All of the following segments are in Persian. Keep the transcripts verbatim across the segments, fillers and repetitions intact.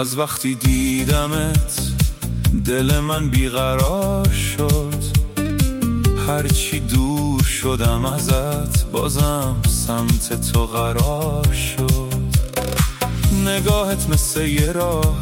از وقتی دیدمت دل من بیقرار شد، هرچی دور شدم ازت بازم سمت تو قرار شد. نگاهت مثل یه راه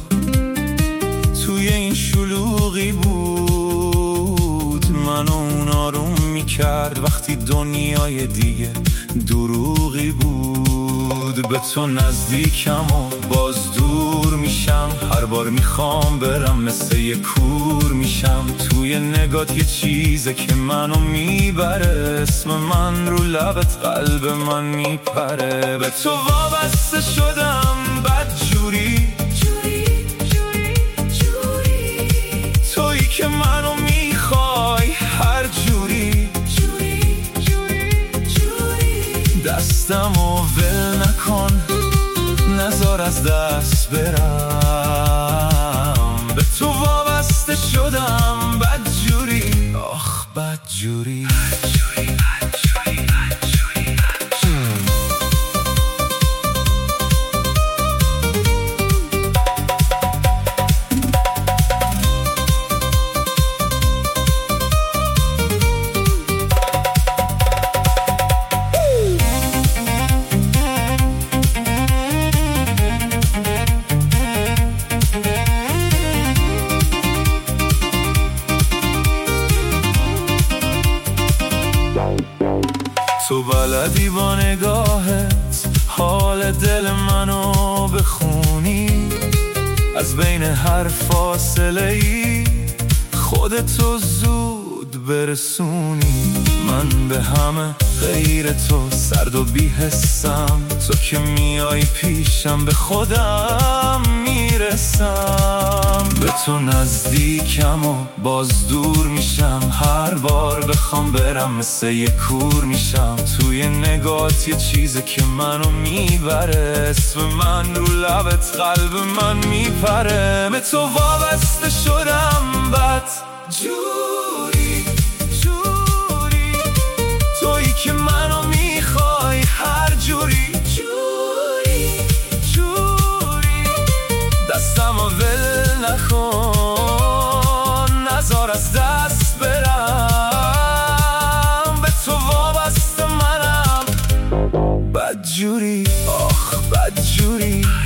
توی این شلوغی بود، منو اون آروم میکرد وقتی دنیای دیگه دروغی بود. به تو نزدیکم و باز دور میشم، هر بار میخوام برم مثل یه کور میشم. توی نگات یه چیزه که منو میبره، اسم من رو لبت قلب من میپره. به تو وابسته شدم بدجوری، تویی که منو میخوای هر جوری، دستمو ول نکن نذار از دست برم. به تو وابسته شدم بدجوری، آخ بدجوری. تو بلدی با نگاهت حال دل منو بخونی، از بین هر فاصله ای خودتو زود برسونی. من به همه غیر تو سرد و بی‌حسم، تو که میای پیشم به خودم میرسم. به تو نزدیکم و باز دور میشم، هر بار بخوام برم مثل یه کور میشم. توی نگات یه چیزه که منو میبره، اسم من رو لبت قلب من میپره. به تو وابسته شدم بدجوری، تویی که منو میخوای هر جوری، جوری جوری. دستمو ول نکن نذار از دست برم. به تو وابسته منم بدجوری، آخ بدجوری.